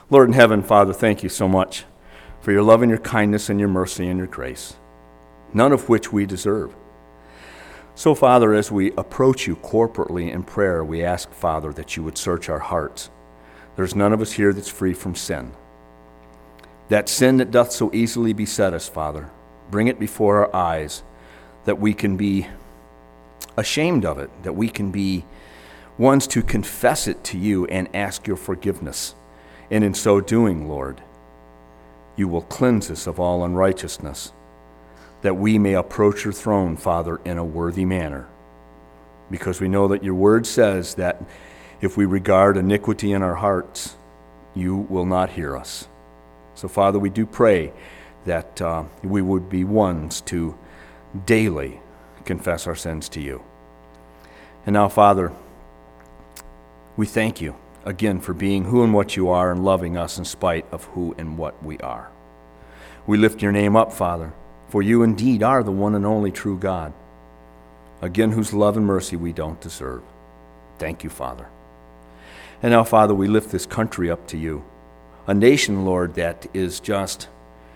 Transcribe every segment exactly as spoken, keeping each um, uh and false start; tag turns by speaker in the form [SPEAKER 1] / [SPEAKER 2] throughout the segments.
[SPEAKER 1] Lord in heaven, Father, thank you so much for your love and your kindness and your mercy and your grace, none of which we deserve. So, Father, as we approach you corporately in prayer, we ask, Father, that you would search our hearts. There's none of us here that's free from sin. That sin that doth so easily beset us, Father, bring it before our eyes, that we can be ashamed of it, that we can be ones to confess it to you and ask your forgiveness. And in so doing, Lord, you will cleanse us of all unrighteousness, that we may approach your throne, Father, in a worthy manner. Because we know that your word says that if we regard iniquity in our hearts, you will not hear us. So, Father, we do pray that uh, we would be ones to daily confess our sins to you. And now, Father, we thank you again for being who and what you are and loving us in spite of who and what we are. We lift your name up, Father, for you indeed are the one and only true God, again, whose love and mercy we don't deserve. Thank you, Father. And now, Father, we lift this country up to you, a nation, Lord, that is just,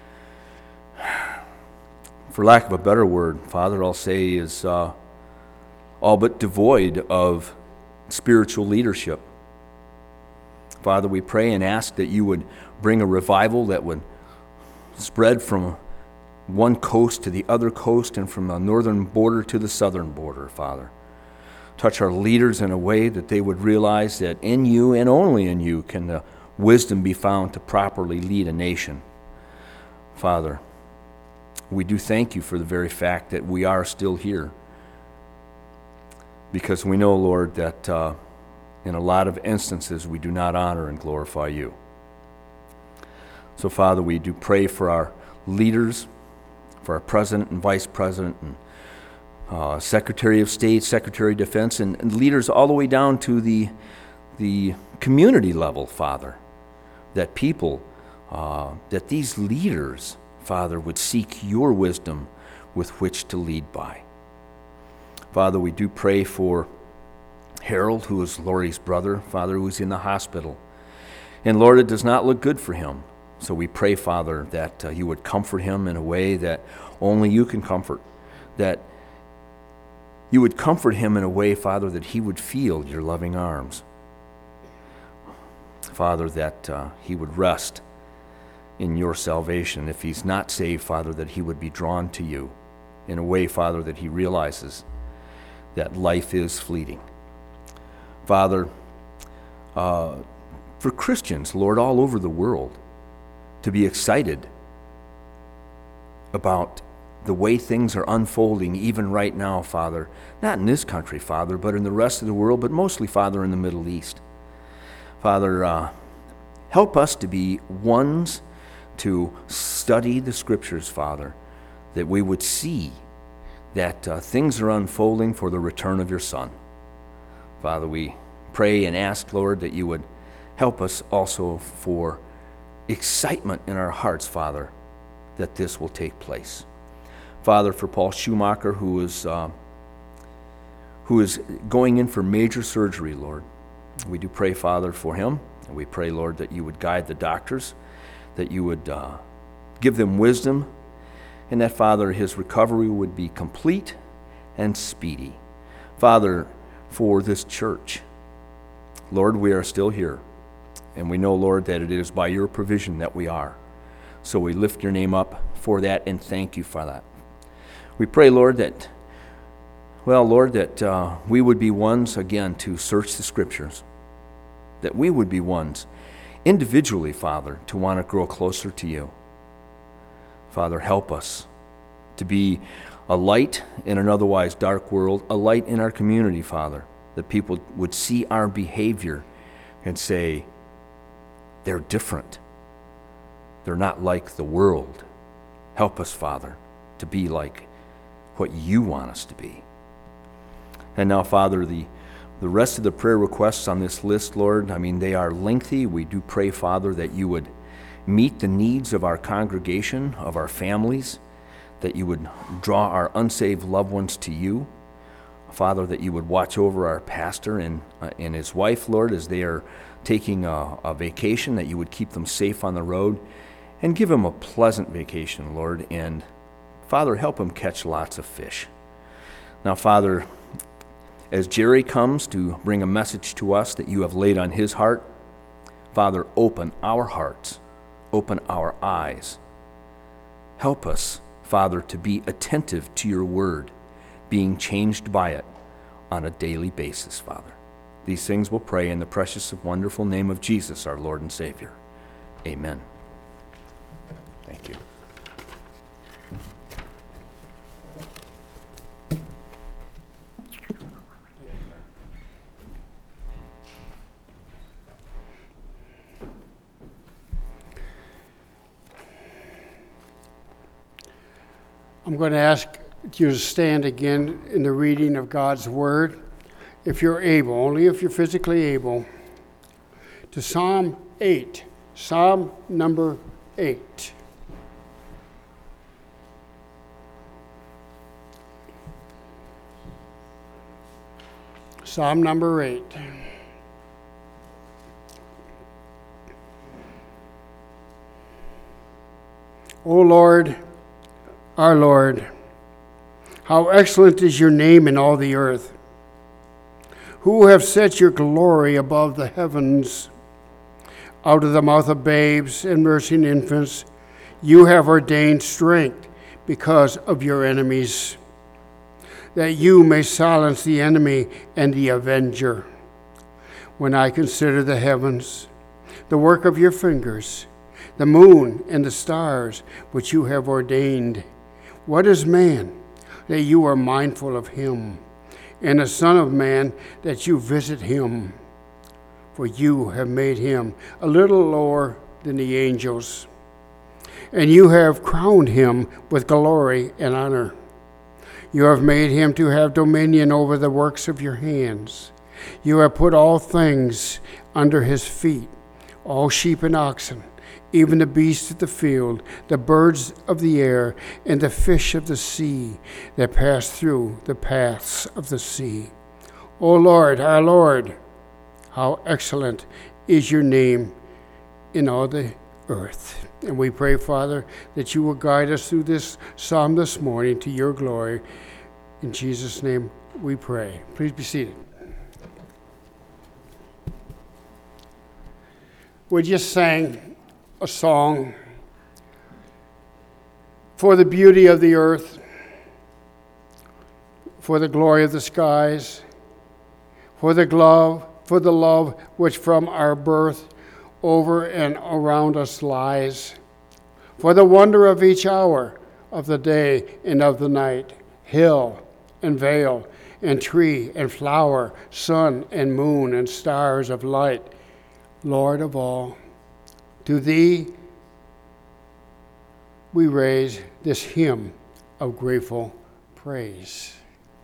[SPEAKER 1] for lack of a better word, Father, I'll say is uh, all but devoid of spiritual leadership. Father, we pray and ask that you would bring a revival that would spread from one coast to the other coast and from the northern border to the southern border, Father. Touch our leaders in a way that they would realize that in you and only in you can the wisdom be found to properly lead a nation. Father, we do thank you for the very fact that we are still here, because we know, Lord, that uh, in a lot of instances we do not honor and glorify you. So, Father, we do pray for our leaders, for our president and vice president and uh, secretary of state, secretary of defense, and, and leaders all the way down to the, the community level, Father, that people, uh, that these leaders, Father, would seek your wisdom with which to lead by. Father, we do pray for Harold, who is Lori's brother, Father, who is in the hospital. And Lord, it does not look good for him. So we pray, Father, that uh, you would comfort him in a way that only you can comfort, that you would comfort him in a way, Father, that he would feel your loving arms. Father, that uh, he would rest in your salvation. If he's not saved, Father, that he would be drawn to you in a way, Father, that he realizes that life is fleeting. Father, uh, for Christians, Lord, all over the world, to be excited about the way things are unfolding even right now, Father, not in this country, Father, but in the rest of the world, but mostly, Father, in the Middle East. Father, uh, help us to be ones to study the Scriptures, Father, that we would see that uh, things are unfolding for the return of your Son. Father, we pray and ask, Lord, that you would help us also for excitement in our hearts, Father, that this will take place. Father, for Paul Schumacher, who is uh, who is going in for major surgery, Lord, we do pray, Father, for him. And we pray, Lord, that you would guide the doctors, that you would uh, give them wisdom, and that, Father, his recovery would be complete and speedy. Father, for this church, Lord, we are still here. And we know, Lord, that it is by your provision that we are. So we lift your name up for that and thank you for that. We pray, Lord, that, well, Lord, that uh, we would be ones, again, to search the Scriptures. That we would be ones, individually, Father, to want to grow closer to you. Father, help us to be a light in an otherwise dark world, a light in our community, Father, that people would see our behavior and say, they're different. They're not like the world. Help us, Father, to be like what you want us to be. And now, Father, the, the rest of the prayer requests on this list, Lord, I mean, they are lengthy. We do pray, Father, that you would meet the needs of our congregation, of our families, that you would draw our unsaved loved ones to you. Father, that you would watch over our pastor and, uh, and his wife, Lord, as they are taking a, a vacation, that you would keep them safe on the road and give them a pleasant vacation, Lord. And Father, help them catch lots of fish. Now, Father, as Jerry comes to bring a message to us that you have laid on his heart, Father, open our hearts, open our eyes. Help us, Father, to be attentive to your word, being changed by it on a daily basis, Father. These things we'll pray in the precious and wonderful name of Jesus, our Lord and Savior. Amen. Thank you.
[SPEAKER 2] I'm going to ask you to stand again in the reading of God's Word, if you're able, only if you're physically able, to Psalm eight, Psalm number eight. Psalm number eight. O Lord, our Lord, how excellent is your name in all the earth. Who have set your glory above the heavens? Out of the mouth of babes and nursing infants, you have ordained strength because of your enemies, that you may silence the enemy and the avenger. When I consider the heavens, the work of your fingers, the moon and the stars which you have ordained, what is man, that you are mindful of him, and the Son of Man, that you visit him? For you have made him a little lower than the angels, and you have crowned him with glory and honor. You have made him to have dominion over the works of your hands. You have put all things under his feet, all sheep and oxen, even the beasts of the field, the birds of the air, and the fish of the sea that pass through the paths of the sea. O Lord, our Lord, how excellent is your name in all the earth. And we pray, Father, that you will guide us through this psalm this morning to your glory. In Jesus' name we pray. Please be seated. We just sang a song for the beauty of the earth, for the glory of the skies, for the love, for the love which from our birth over and around us lies, for the wonder of each hour of the day and of the night, hill and vale and tree and flower, sun and moon and stars of light, Lord of all. To thee we raise this hymn of grateful praise.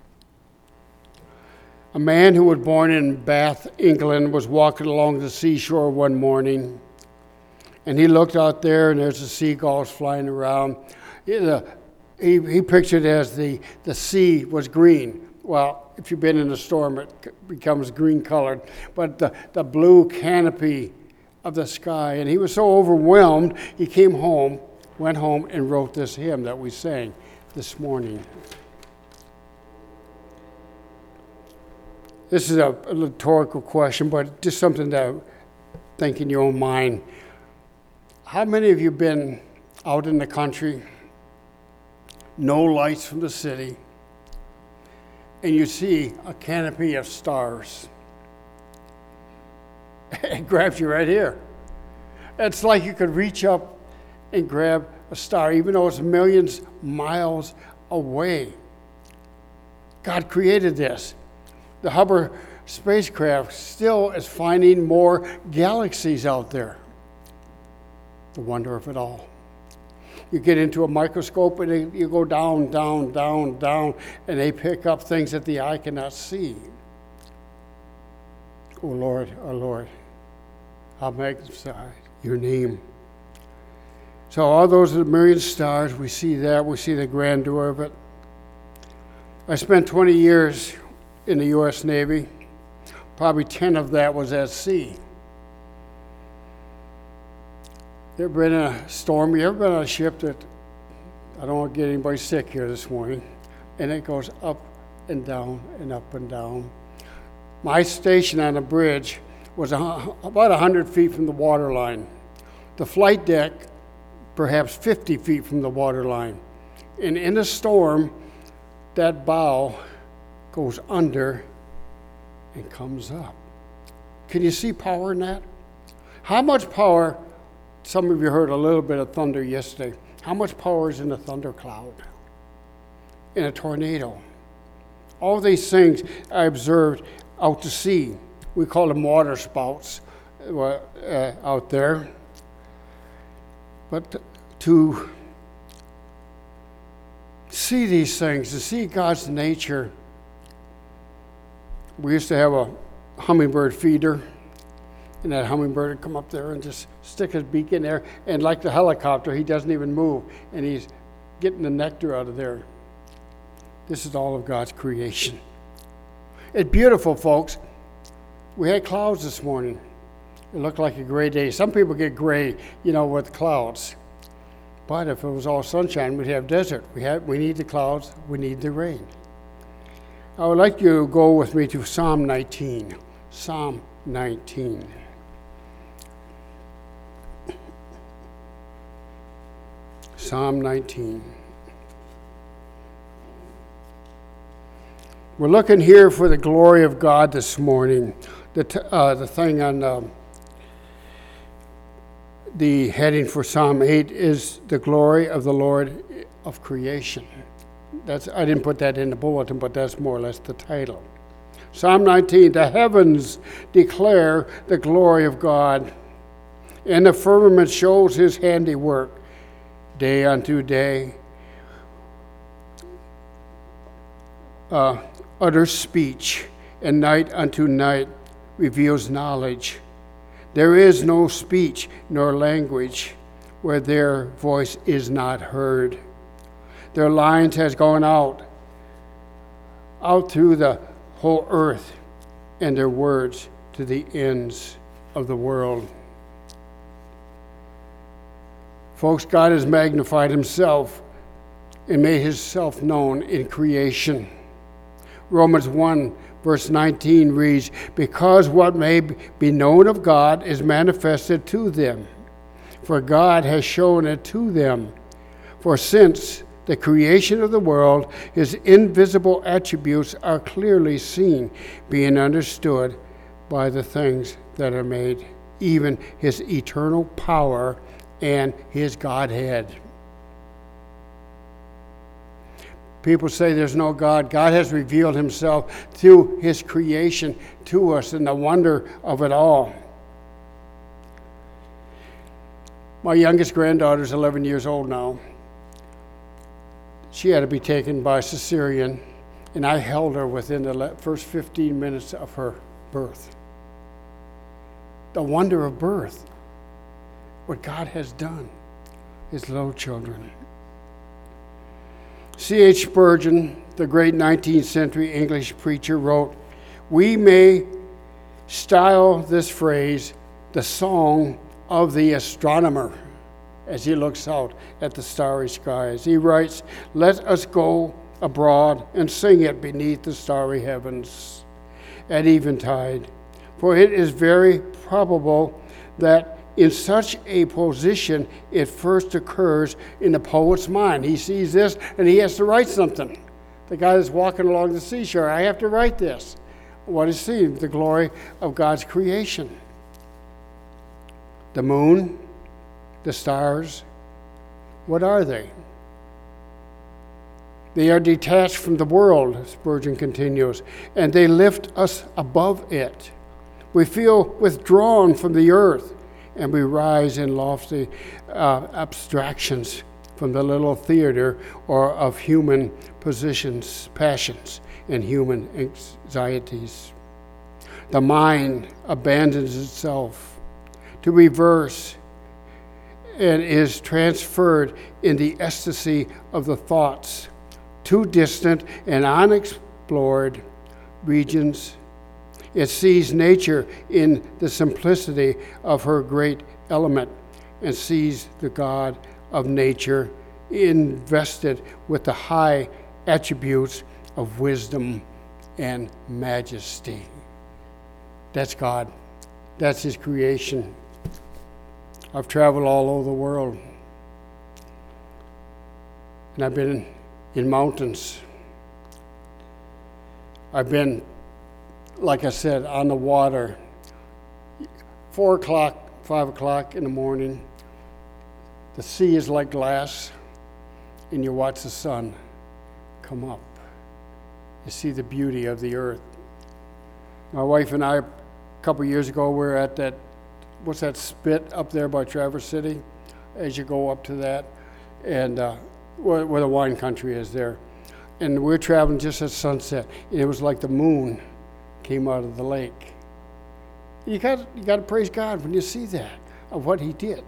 [SPEAKER 2] A man who was born in Bath, England, was walking along the seashore one morning, and he looked out there, and there's the seagulls flying around. He, he, he pictured it as the, the sea was green. Well, if you've been in a storm, it becomes green-colored, but the, the blue canopy of the sky. And he was so overwhelmed, he came home, went home, and wrote this hymn that we sang this morning. This is a, a rhetorical question, but just something to think in your own mind. How many of you have been out in the country, no lights from the city, and you see a canopy of stars? It grabs you right here. It's like you could reach up and grab a star, even though it's millions of miles away. God created this. The Hubble spacecraft still is finding more galaxies out there. The wonder of it all. You get into a microscope and you go down, down, down, down, and they pick up things that the eye cannot see. Oh Lord, our Lord, how magnificent your name. So all those are the million stars, we see that, we see the grandeur of it. I spent twenty years in the U S Navy. Probably ten of that was at sea. You ever been in a storm? You ever been on a ship that, I don't want to get anybody sick here this morning, and it goes up and down and up and down. My station on the bridge was a, about one hundred feet from the water line. The flight deck, perhaps fifty feet from the water line. And in a storm, that bow goes under and comes up. Can you see power in that? How much power, some of you heard a little bit of thunder yesterday, how much power is in a thundercloud, in a tornado? All these things I observed out to sea. We call them water spouts uh, out there. But to see these things, to see God's nature. We used to have a hummingbird feeder, and that hummingbird would come up there and just stick his beak in there, and like the helicopter, he doesn't even move, and he's getting the nectar out of there. This is all of God's creation. It's beautiful, folks. We had clouds this morning. It looked like a gray day. Some people get gray, you know, with clouds. But if it was all sunshine, we'd have desert. We have, we need the clouds. We need the rain. I would like you to go with me to Psalm nineteen. Psalm nineteen. Psalm nineteen. We're looking here for the glory of God this morning. The t- uh, the thing on um, the heading for Psalm eight is the glory of the Lord of creation. That's I didn't put that in the bulletin, but that's more or less the title. Psalm nineteen, the heavens declare the glory of God, and the firmament shows his handiwork. Day unto day uh, utters speech, and night unto night reveals knowledge. There is no speech nor language where their voice is not heard. Their lines has gone out, out through the whole earth, and their words to the ends of the world. Folks, God has magnified himself and made himself known in creation. Romans one, verse nineteen reads, because what may be known of God is manifested to them, for God has shown it to them. For since the creation of the world, his invisible attributes are clearly seen, being understood by the things that are made, even his eternal power and his Godhead. People say there's no God. God has revealed himself through his creation to us and the wonder of it all. My youngest granddaughter is eleven years old now. She had to be taken by cesarean, and I held her within the first fifteen minutes of her birth. The wonder of birth, what God has done, his little children. C H Spurgeon, the great nineteenth century English preacher, wrote, we may style this phrase the song of the astronomer as he looks out at the starry skies. He writes, let us go abroad and sing it beneath the starry heavens at eventide, for it is very probable that in such a position, it first occurs in the poet's mind. He sees this and he has to write something. The guy that's walking along the seashore, I have to write this. What is seen? The glory of God's creation. The moon, the stars, what are they? They are detached from the world, Spurgeon continues, and they lift us above it. We feel withdrawn from the earth, and we rise in lofty uh, abstractions from the little theater or of human positions, passions, and human anxieties. The mind abandons itself to reverse and is transferred in the ecstasy of the thoughts, too distant and unexplored regions. It sees nature in the simplicity of her great element, and sees the God of nature invested with the high attributes of wisdom and majesty. That's God. That's his creation. I've traveled all over the world. And I've been in, in mountains. I've been, like I said, on the water. Four o'clock, five o'clock in the morning. The sea is like glass, and you watch the sun come up. You see the beauty of the earth. My wife and I, a couple of years ago, we were at that, what's that spit up there by Traverse City, as you go up to that, and uh, where, where the wine country is there. And we were traveling just at sunset, and it was like the moon came out of the lake. You got you got to praise God when you see that, of what he did.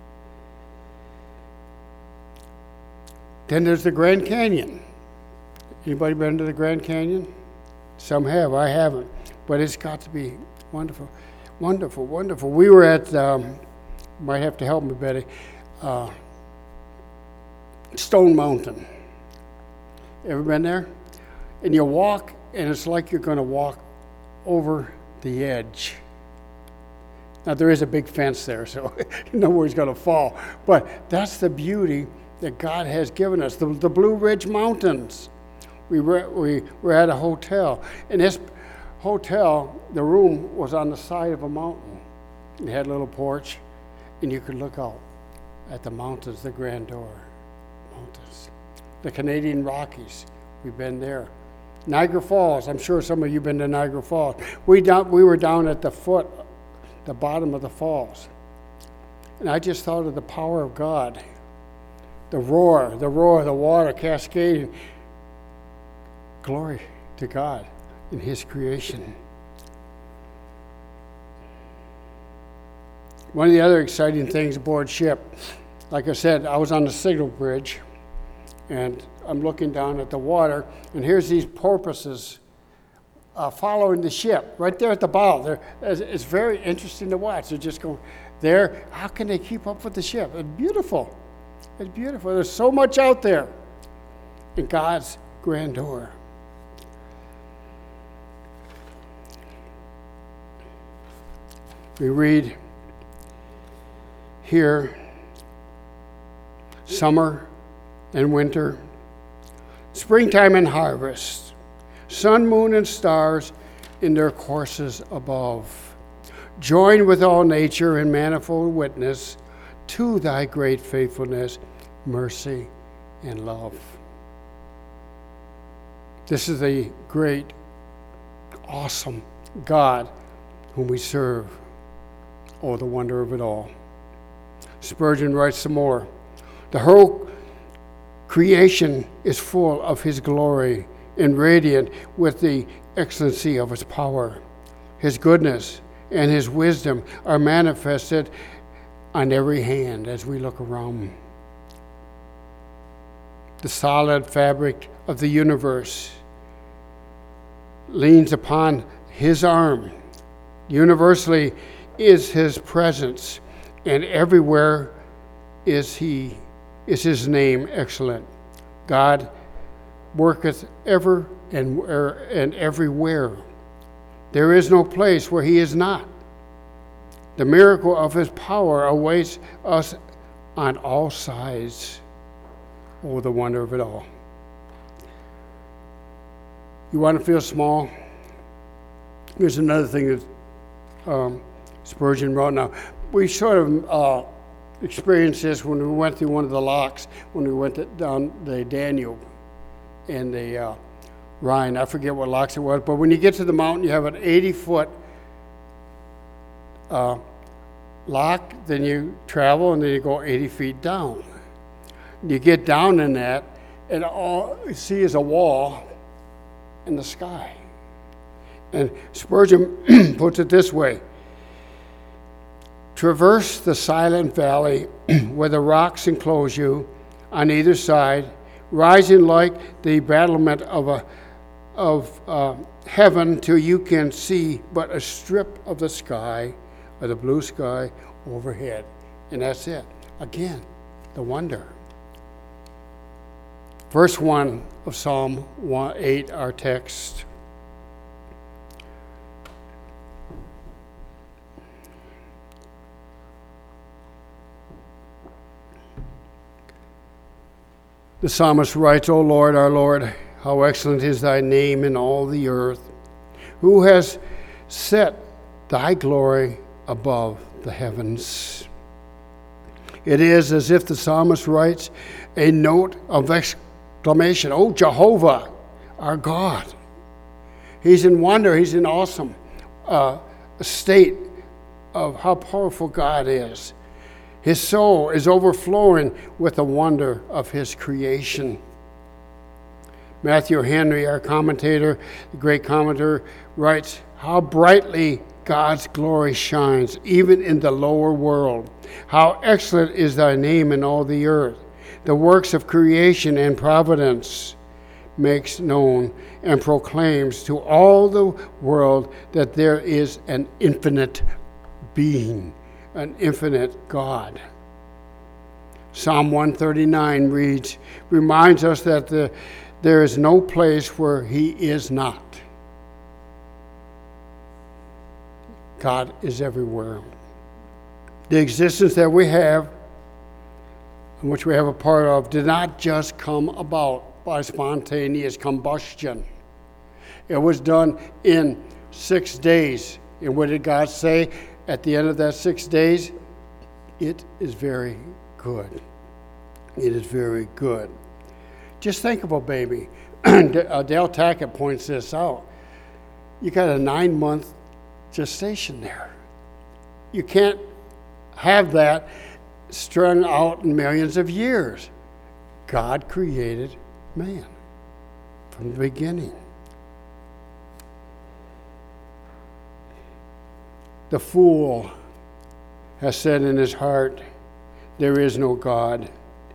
[SPEAKER 2] Then there's the Grand Canyon. Anybody been to the Grand Canyon? Some have, I haven't. But it's got to be wonderful. Wonderful, wonderful. We were at, um, might have to help me, Betty, uh, Stone Mountain. Ever been there? And you walk, and it's like you're going to walk over the edge. Now, there is a big fence there, so you know where he's going to fall. But that's the beauty that God has given us. The, the Blue Ridge Mountains. We were, we were at a hotel. And this hotel, the room was on the side of a mountain. It had a little porch, and you could look out at the mountains, the Grandeur Mountains. The Canadian Rockies, we've been there. Niagara Falls, I'm sure some of you have been to Niagara Falls. We, down, we were down at the foot, the bottom of the falls. And I just thought of the power of God. The roar, the roar of the water cascading. Glory to God in his creation. One of the other exciting things aboard ship, like I said, I was on the signal bridge, and I'm looking down at the water, and here's these porpoises uh, following the ship right there at the bow. They're, it's, it's very interesting to watch. They're just going there. How can they keep up with the ship? It's beautiful. It's beautiful. There's so much out there in God's grandeur. We read here, summer and winter, springtime and harvest, sun, moon, and stars in their courses above. Join with all nature in manifold witness to thy great faithfulness, mercy, and love. This is the great, awesome God whom we serve. Oh, the wonder of it all. Spurgeon writes some more. The whole creation is full of his glory and radiant with the excellency of his power. His goodness and his wisdom are manifested on every hand as we look around. The solid fabric of the universe leans upon his arm. Universally is his presence, and everywhere is he is his name excellent. God worketh ever and and everywhere. There is no place where he is not. The miracle of his power awaits us on all sides. Oh, the wonder of it all. You want to feel small? Here's another thing that um, Spurgeon wrote. Now, we sort of uh, experienced this when we went through one of the locks, when we went to, down the Danube and the uh, Rhine. I forget what locks it was, but when you get to the mountain, you have an eighty-foot uh, lock, then you travel, and then you go eighty feet down. You get down in that, and all you see is a wall in the sky. And Spurgeon puts it this way: traverse the silent valley where the rocks enclose you on either side, rising like the battlement of a of uh, heaven till you can see but a strip of the sky, or the blue sky overhead. And that's it. Again, the wonder. Verse one of Psalm one, eight, our text. The psalmist writes, O Lord, our Lord, how excellent is thy name in all the earth. Who has set thy glory above the heavens? It is as if the psalmist writes a note of exclamation. Oh, Jehovah, our God. He's in wonder. He's in awesome uh, state of how powerful God is. His soul is overflowing with the wonder of his creation. Matthew Henry, our commentator, the great commentator, writes, how brightly God's glory shines, even in the lower world. How excellent is thy name in all the earth. The works of creation and providence makes known and proclaims to all the world that there is an infinite being, an infinite God. Psalm one thirty-nine reads, reminds us that the, there is no place where he is not. God is everywhere. The existence that we have, in which we have a part of, did not just come about by spontaneous combustion. It was done in six days. And what did God say at the end of that six days? It is very good. It is very good. Just think of a baby. Dale Tackett points this out. You got a nine-month gestation there. You can't have that strung out in millions of years. God created man from the beginning. The fool has said in his heart, there is no God.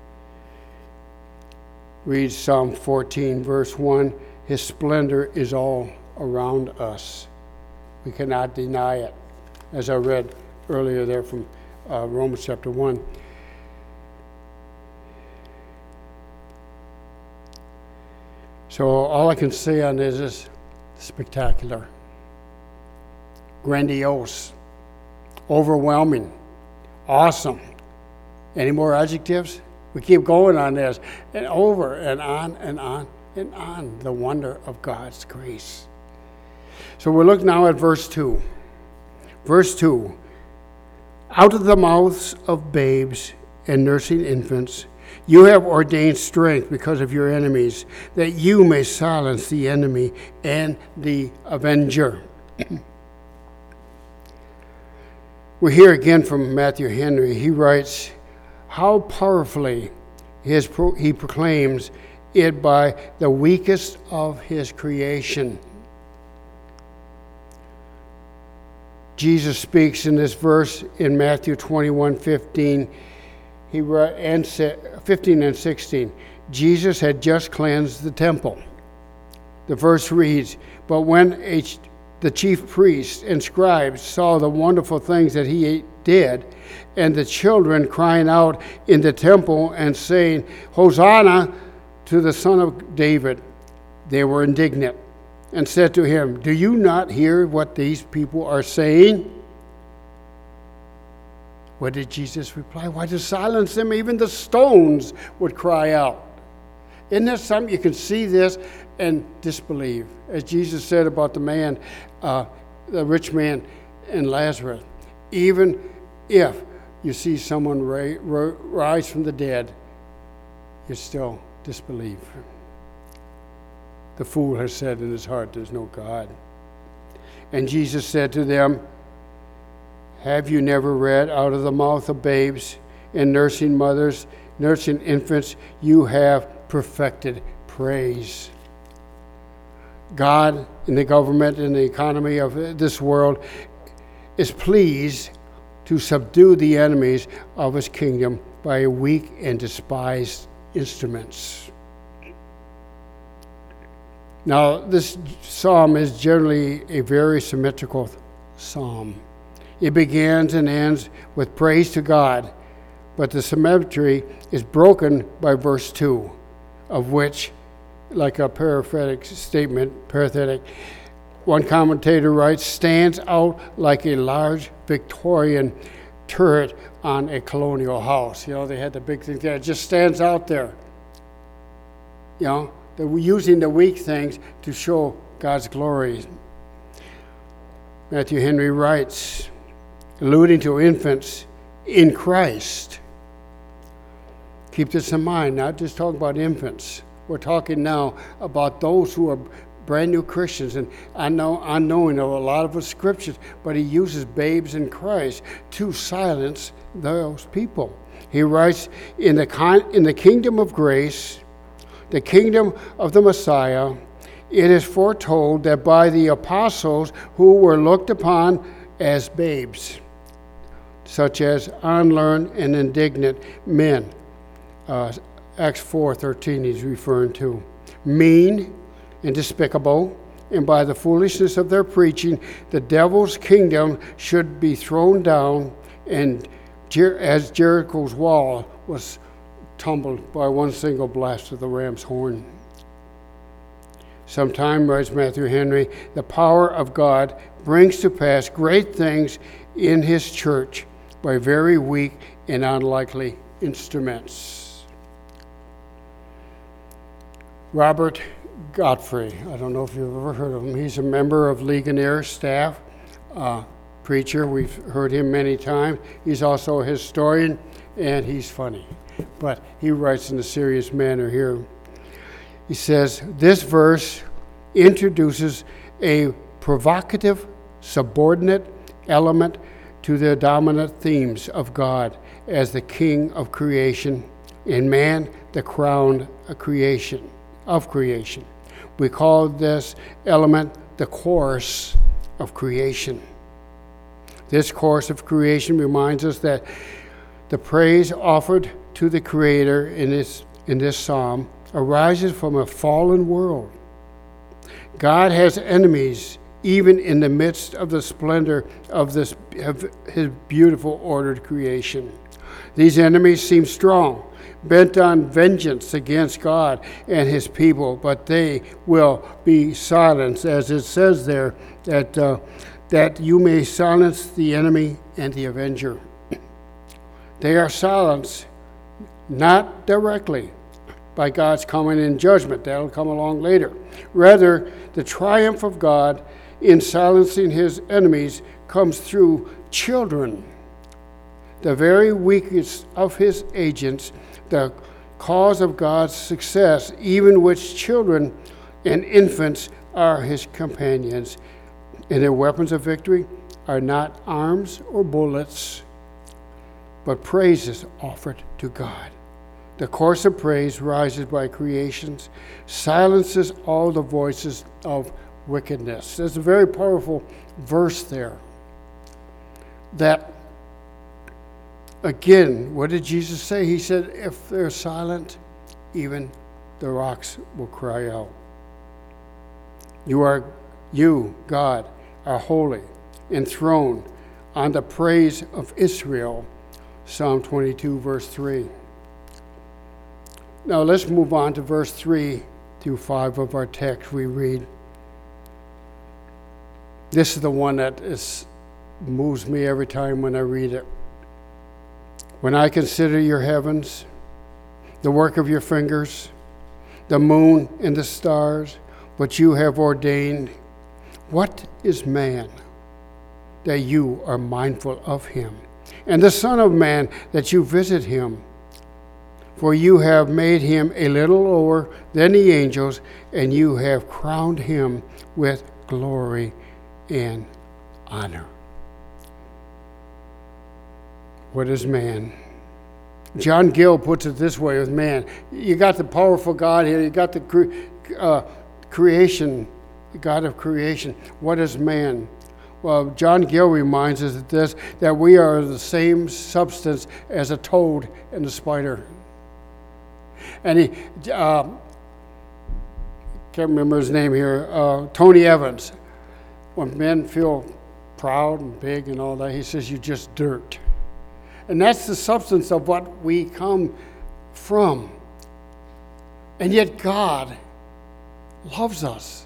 [SPEAKER 2] Read Psalm fourteen, verse one. His splendor is all around us. We cannot deny it. As I read earlier there from uh, Romans chapter one. So all I can say on this is spectacular, grandiose, overwhelming, awesome. Any more adjectives? We keep going on this, and over and on and on and on, the wonder of God's grace. So we look now at verse two. Verse two, out of the mouths of babes and nursing infants, you have ordained strength because of your enemies, that you may silence the enemy and the avenger. We hear again from Matthew Henry. He writes, how powerfully his pro- he proclaims it by the weakest of his creation. Jesus speaks in this verse in Matthew twenty-one fifteen. He and fifteen and sixteen. Jesus had just cleansed the temple. The verse reads, but when a, the chief priests and scribes saw the wonderful things that he did, and the children crying out in the temple and saying, Hosanna to the Son of David, they were indignant and said to him, do you not hear what these people are saying? What did Jesus reply? Why, to silence them, even the stones would cry out. Isn't that something? You can see this and disbelieve. As Jesus said about the man, uh, the rich man and Lazarus, even if you see someone ra- ra- rise from the dead, you still disbelieve. The fool has said in his heart, there's no God. And Jesus said to them, have you never read, out of the mouth of babes and nursing mothers, nursing infants, you have perfected praise. God, in the government and the economy of this world, is pleased to subdue the enemies of his kingdom by weak and despised instruments. Now, this psalm is generally a very symmetrical psalm. It begins and ends with praise to God but the symmetry is broken by verse two, of which, like a parenthetic statement, parenthetic, one commentator writes, stands out like a large Victorian turret on a colonial house. You know, they had the big thing there. It just stands out there. You know, they're using the weak things to show God's glory. Matthew Henry writes, alluding to infants in Christ. Keep this in mind, not just talking about infants. We're talking now about those who are brand new Christians, and I know unknowing of a lot of the scriptures, but he uses babes in Christ to silence those people. He writes, in the con- in the kingdom of grace, the kingdom of the Messiah, it is foretold that by the apostles who were looked upon as babes, such as unlearned and indignant men, uh, Acts four thirteen he's referring to, mean and despicable, and by the foolishness of their preaching, the devil's kingdom should be thrown down, and Jer- as Jericho's wall was tumbled by one single blast of the ram's horn. Sometime, writes Matthew Henry, the power of God brings to pass great things in his church by very weak and unlikely instruments. Robert Godfrey, I don't know if you've ever heard of him. He's a member of Ligonier staff, uh, preacher. We've heard him many times. He's also a historian, and he's funny. But he writes in a serious manner here. He says, this verse introduces a provocative, subordinate element to the dominant themes of God as the king of creation, and man the crown of creation. of creation. We call this element the course of creation. This course of creation reminds us that the praise offered to the Creator in this, in this psalm arises from a fallen world. God has enemies even in the midst of the splendor of, this, of his beautiful ordered creation. These enemies seem strong, bent on vengeance against God and his people, but they will be silenced, as it says there, that, uh, that you may silence the enemy and the avenger. They are silenced not directly by God's coming in judgment. That'll come along later. Rather, the triumph of God in silencing his enemies comes through children, the very weakest of his agents, the cause of God's success, even which children and infants are his companions. And their weapons of victory are not arms or bullets, but praises offered to God. The chorus of praise rises by creations, silences all the voices of wickedness. There's a very powerful verse there that, again, what did Jesus say? He said, if they're silent, even the rocks will cry out. You are, you, God, are holy, enthroned on the praise of Israel. Psalm twenty-two, verse three. Now let's move on to verse three through five of our text. We read, this is the one that is, moves me every time when I read it. When I consider your heavens, the work of your fingers, the moon and the stars, what you have ordained, what is man that you are mindful of him, and the Son of Man that you visit him? For you have made him a little lower than the angels, and you have crowned him with glory and honor. What is man? John Gill puts it this way with man. You got the powerful God here. You got the cre- uh, creation, the God of creation. What is man? Well, John Gill reminds us of this, that we are the same substance as a toad and a spider. And he, uh, can't remember his name here, uh, Tony Evans. When men feel proud and big and all that, he says, you're just dirt. And that's the substance of what we come from. And yet God loves us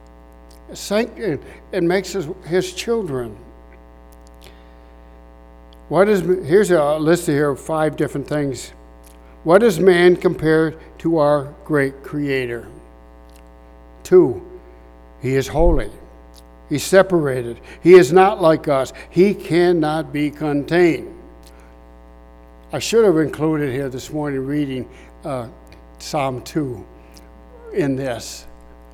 [SPEAKER 2] and makes us his children. What is, here's a list here of five different things. What is man compared to our great Creator? Two, he is holy. He's separated. He is not like us. He cannot be contained. I should have included here this morning reading uh, Psalm two in this.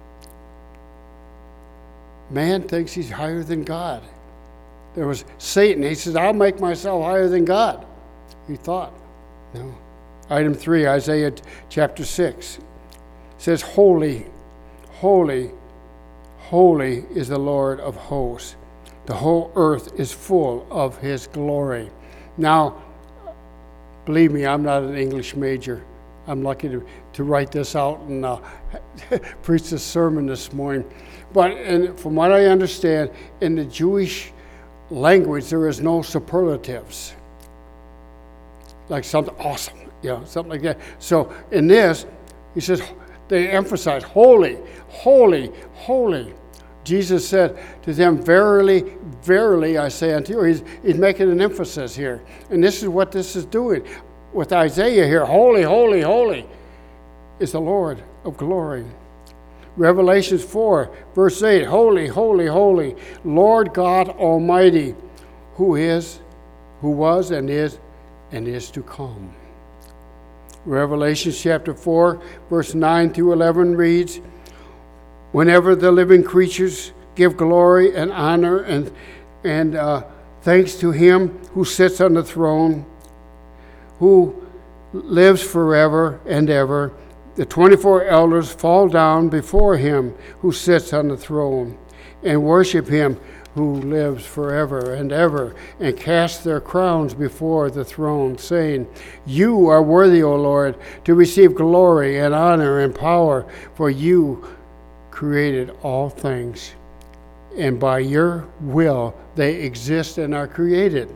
[SPEAKER 2] Man thinks he's higher than God. There was Satan. He says, I'll make myself higher than God. He thought. No. Item three, Isaiah chapter six. It says, Holy, holy, holy is the Lord of hosts. The whole earth is full of his glory. Now, believe me, I'm not an English major. I'm lucky to, to write this out and uh, preach this sermon this morning. But in, from what I understand, in the Jewish language, there is no superlatives. Like something awesome, you know, something like that. So in this, he says, they emphasize, holy, holy, holy. Jesus said to them, verily, verily, I say unto you. He's, he's making an emphasis here. And this is what this is doing. With Isaiah here, holy, holy, holy is the Lord of glory. Revelation four, verse eight, holy, holy, holy, Lord God Almighty, who is, who was, and is, and is to come. Revelation chapter four, verse nine through eleven reads, whenever the living creatures give glory and honor and, and uh, thanks to him who sits on the throne, who lives forever and ever, the twenty-four elders fall down before him who sits on the throne and worship him who lives forever and ever, and cast their crowns before the throne, saying, you are worthy, O Lord, to receive glory and honor and power, for you created all things, and by your will they exist and are created.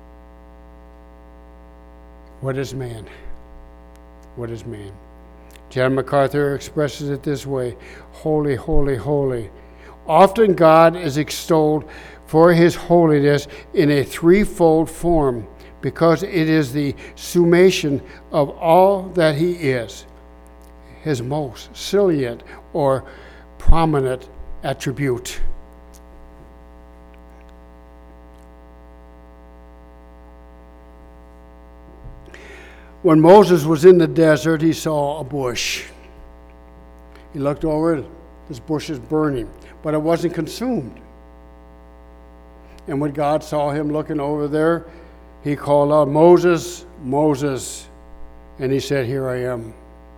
[SPEAKER 2] What is man? What is man? John MacArthur expresses it this way, holy, holy, holy. Often God is extolled for his holiness in a threefold form, because it is the summation of all that he is, his most salient or prominent attribute. When Moses was in the desert, he saw a bush. He looked over it. This bush is burning, but it wasn't consumed. And when God saw him looking over there, he called out, Moses, Moses. And he said, here I am.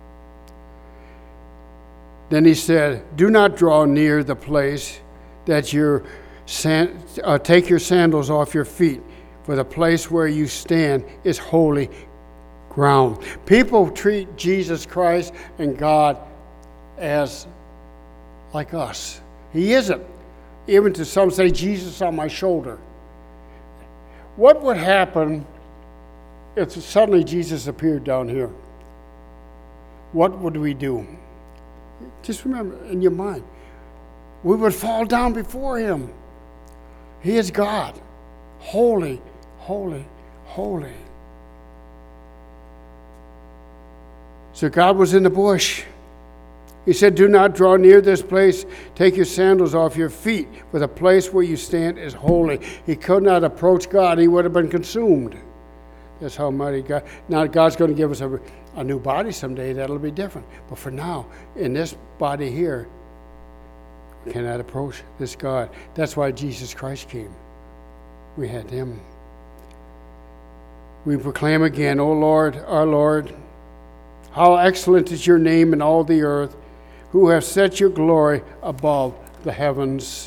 [SPEAKER 2] Then he said, do not draw near the place that your sand, uh, take your sandals off your feet, for the place where you stand is holy ground. People treat Jesus Christ and God as like us. He isn't. Even to some say, Jesus on my shoulder. What would happen if suddenly Jesus appeared down here? What would we do? Just remember in your mind, we would fall down before him. He is God. Holy, holy, holy. So God was in the bush. He said, do not draw near this place. Take your sandals off your feet, for the place where you stand is holy. He could not approach God. He would have been consumed. That's how mighty God. Now God's going to give us a, a new body someday. That'll be different. But for now, in this body here, we cannot approach this God. That's why Jesus Christ came. We had him. We proclaim again, O Lord, our Lord, how excellent is your name in all the earth, who have set your glory above the heavens.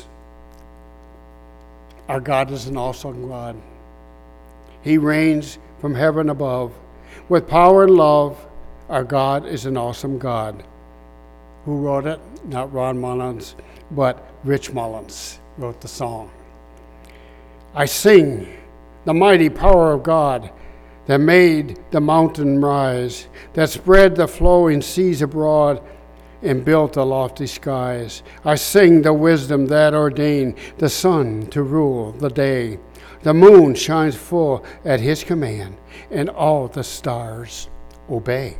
[SPEAKER 2] Our God is an awesome God. He reigns from heaven above. With power and love, our God is an awesome God. Who wrote it? Not Ron Mullins, but Rich Mullins wrote the song. I sing the mighty power of God. that made the mountain rise, that spread the flowing seas abroad, and built the lofty skies. I sing the wisdom that ordained the sun to rule the day. The moon shines full at his command, and all the stars obey.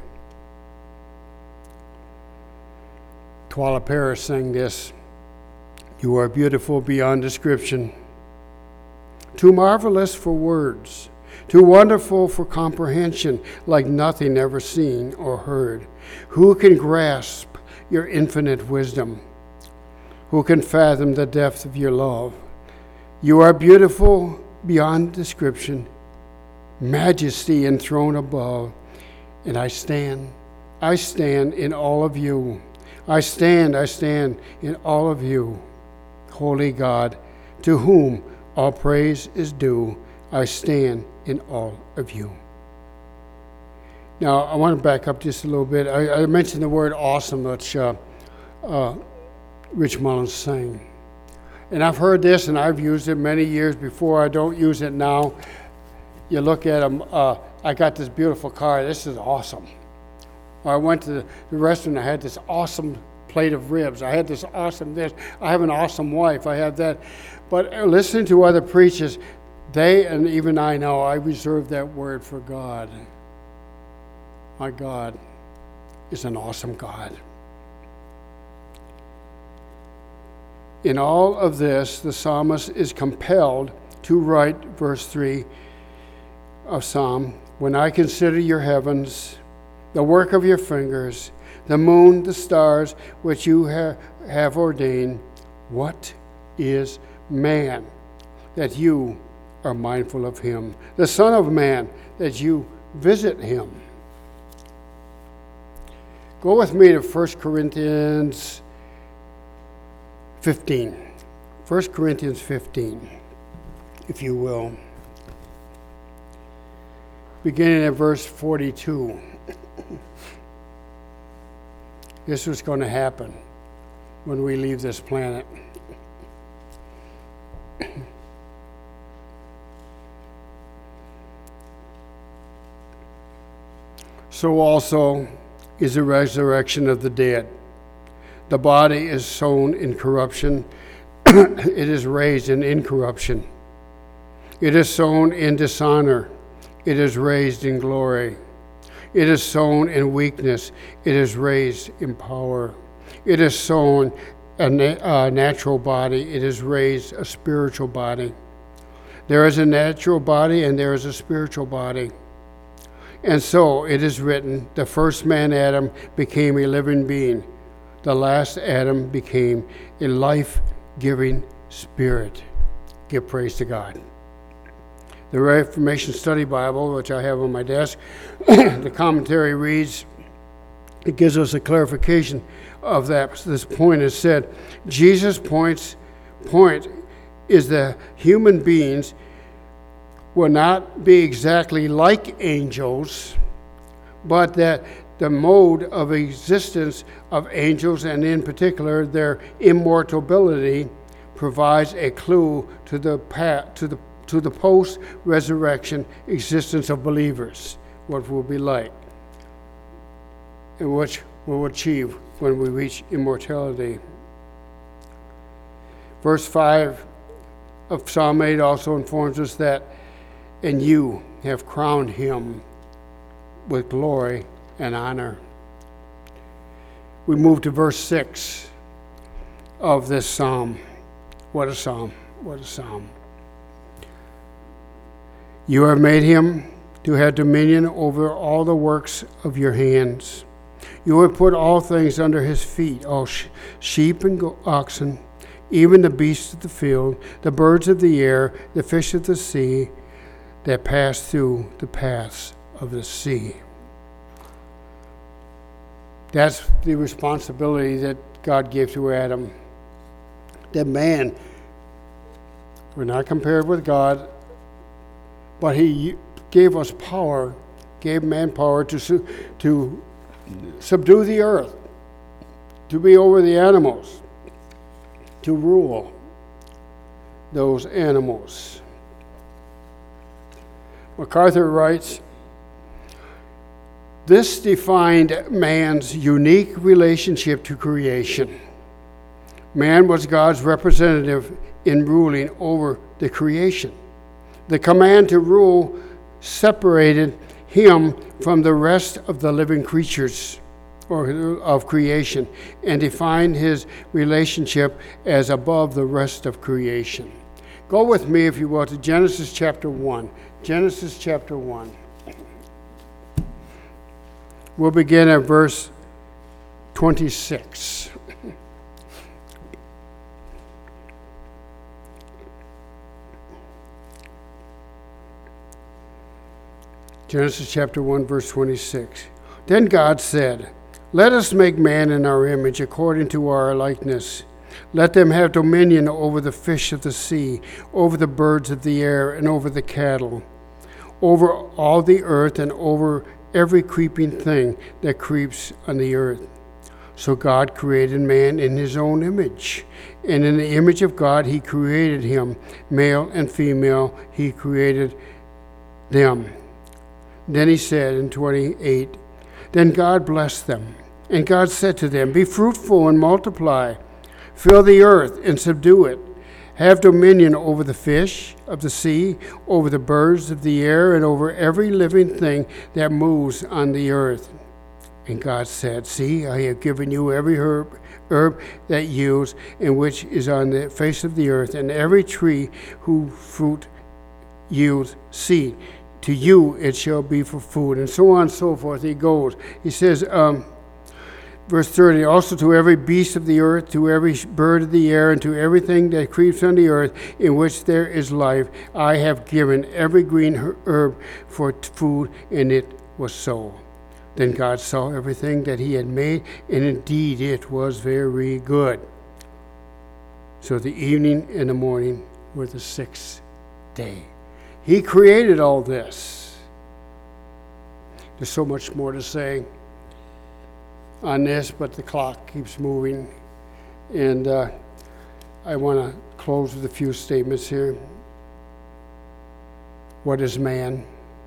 [SPEAKER 2] Twala Paris sang this, "You are beautiful beyond description, too marvelous for words, too wonderful for comprehension, like nothing ever seen or heard. Who can grasp your infinite wisdom? Who can fathom the depth of your love? You are beautiful beyond description, majesty enthroned above, and I stand, I stand in all of you. I stand, I stand in all of you, holy God, to whom all praise is due. I stand in all of you." Now, I want to back up just a little bit. I, I mentioned the word awesome, which uh, uh, Rich Mullins sang. And I've heard this, and I've used it many years before. I don't use it now. You look at them, uh, I got this beautiful car. This is awesome. Or I went to the, the restaurant. I had this awesome plate of ribs. I had this awesome this. I have an awesome wife. I have that. But listening to other preachers, they, and even I know, I reserve that word for God. My God is an awesome God. In all of this, the psalmist is compelled to write verse three of Psalm, "When I consider your heavens, the work of your fingers, the moon, the stars, which you ha- have ordained, what is man that you are mindful of him? The Son of Man that you visit him?" Go with me to First Corinthians fifteen. First Corinthians fifteen, if you will. Beginning at verse forty-two. This was going to happen when we leave this planet. So also is the resurrection of the dead. The body is sown in corruption. It is raised in incorruption. It is sown in dishonor. It is raised in glory. It is sown in weakness. It is raised in power. It is sown a, na- a natural body. It is raised a spiritual body. There is a natural body and there is a spiritual body. And so it is written, the first man, Adam, became a living being. The last Adam became a life-giving spirit. Give praise to God. The Reformation Study Bible, which I have on my desk, the commentary reads, it gives us a clarification of that. This point is said, Jesus' points, point is that human beings will not be exactly like angels, but that the mode of existence of angels, and in particular their immortality, provides a clue to the path, to the to the post-resurrection existence of believers, what will be like, and which we'll achieve when we reach immortality. Verse five of Psalm eight also informs us that, and you have crowned him with glory and honor. We move to verse six of this psalm. What a psalm, what a psalm. You have made him to have dominion over all the works of your hands. You have put all things under his feet, all sh- sheep and go- oxen, even the beasts of the field, the birds of the air, the fish of the sea that pass through the paths of the sea. That's the responsibility that God gave to Adam. That man, we're not compared with God, but he gave us power, gave man power to, su- to subdue the earth, to be over the animals, to rule those animals. MacArthur writes This defined man's unique relationship to creation. Man was God's representative in ruling over the creation. The command to rule separated him from the rest of the living creatures or of creation and defined his relationship as above the rest of creation. Go with me, if you will, to Genesis chapter one. Genesis chapter one. We'll begin at verse twenty-six. Genesis chapter one, verse twenty-six. Then God said, "Let us make man in our image, according to our likeness. Let them have dominion over the fish of the sea, over the birds of the air, and over the cattle, over all the earth, and over every creeping thing that creeps on the earth." So God created man in his own image, and in the image of God he created him, male and female he created them. Then he said in twenty-eight, "Then God blessed them, and God said to them, 'Be fruitful and multiply, fill the earth and subdue it. Have dominion over the fish of the sea, over the birds of the air, and over every living thing that moves on the earth.' And God said, 'See, I have given you every herb, herb that yields, and which is on the face of the earth, and every tree whose fruit yields seed. To you it shall be for food,'" and so on and so forth. He goes. He says, um, verse thirty, "Also to every beast of the earth, to every bird of the air, and to everything that creeps on the earth, in which there is life, I have given every green herb for food," and it was so. Then God saw everything that he had made, and indeed it was very good. So the evening and the morning were the sixth day. He created all this. There's so much more to say on this, but the clock keeps moving. And uh, I want to close with a few statements here. What is man?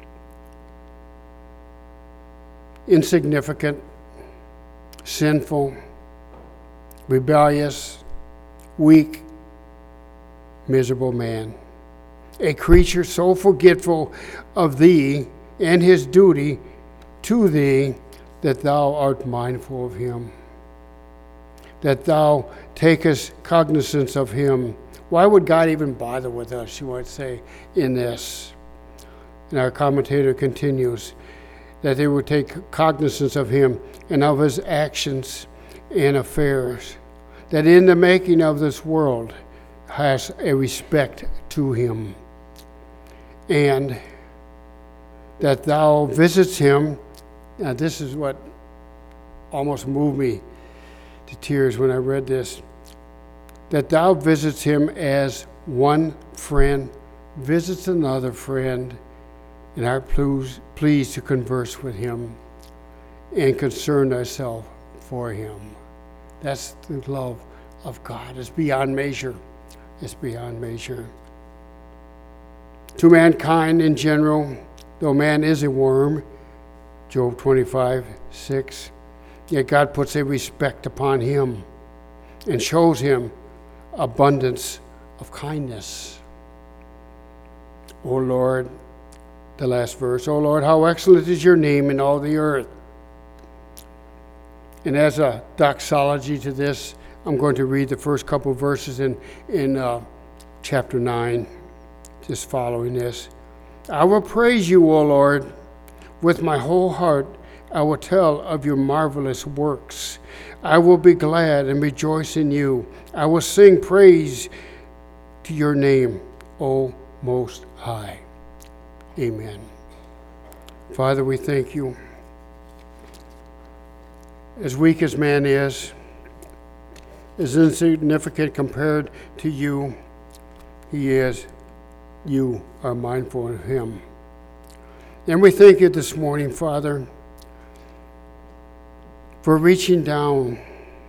[SPEAKER 2] Insignificant, sinful, rebellious, weak, miserable man. A creature so forgetful of thee and his duty to thee that thou art mindful of him, that thou takest cognizance of him. Why would God even bother with us, you might say, in this? And our commentator continues, that they would take cognizance of him and of his actions and affairs, that in the making of this world has a respect to him, and that thou visits him. Now this is what almost moved me to tears when I read this, that thou visits him as one friend visits another friend, and art pleased to converse with him and concern thyself for him. That's the love of God. It's beyond measure. It's beyond measure. To mankind in general, though man is a worm, Job twenty-five, six, yet God puts a respect upon him and shows him abundance of kindness. O Lord, the last verse, O Lord, how excellent is your name in all the earth. And as a doxology to this, I'm going to read the first couple verses in, in uh, chapter nine, just following this. I will praise you, O Lord, with my whole heart. I will tell of your marvelous works. I will be glad and rejoice in you. I will sing praise to your name, O Most High. Amen. Father, we thank you. As weak as man is, as insignificant compared to you, he is. You are mindful of him. And we thank you this morning, Father, for reaching down,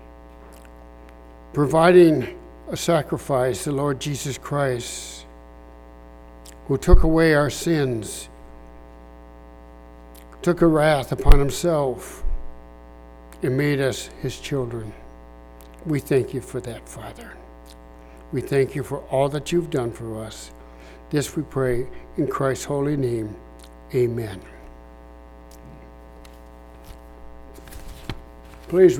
[SPEAKER 2] providing a sacrifice, the Lord Jesus Christ, who took away our sins, took a wrath upon himself and made us his children. We thank you for that, Father. We thank you for all that you've done for us. This we pray in Christ's holy name. Amen. Please